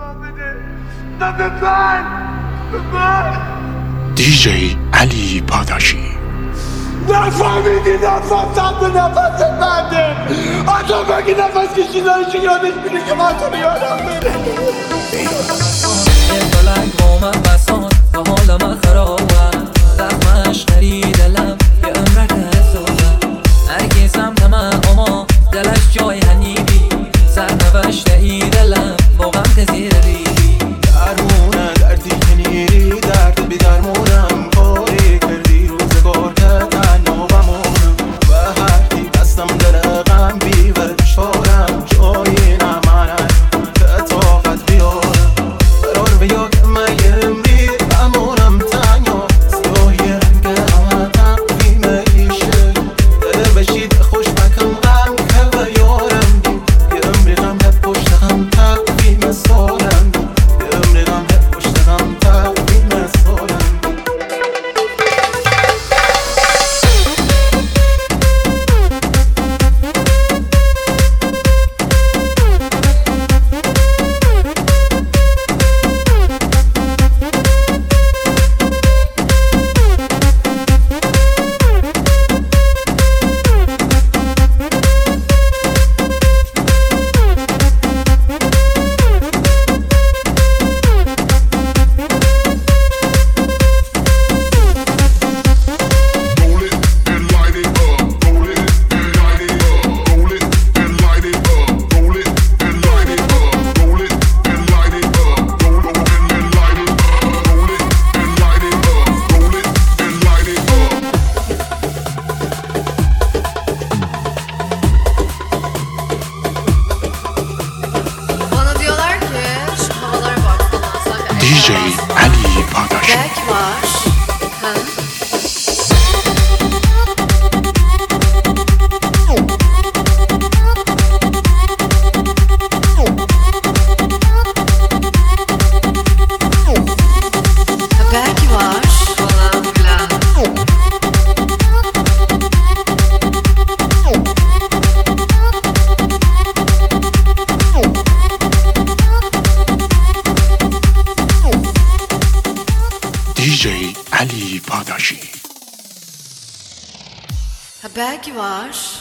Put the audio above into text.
دیجی علی پاداشی نفهمیدی نفس به نفس بنده حتی بگی نفس کشیدنی که یادش میره که من تو یادم بره یه بلنگ با من بسان و حال من خرابم زخمش نری دلم یه عمرک حسابم هرگی سمت من اما دلش جای هنیبی سرنوشت ای دلم با غم تزیر ریبی درمونه دردی که نیری درد بی درمونم کاری کردی روزگار که تنها بمونم و هرکی دستم دل غم بی و دشوارم جایی نمانم که طاقت بیارم قرار بیا که من یه امری بمونم تنها سیاهی رنگ همه تقویم ایشه دل بشید خوش مکم غم که بیارم یه امری غم هد پشت غم تقویم سالم یه امری غم هد پشت غم تقویم سالم Bana diyorlar ki şu havalara bak falan sanki دیجی علی پاداشی Belki var. Ha? Ha, belki var falan filan. دیجی علی پاداشی Ha, belki var.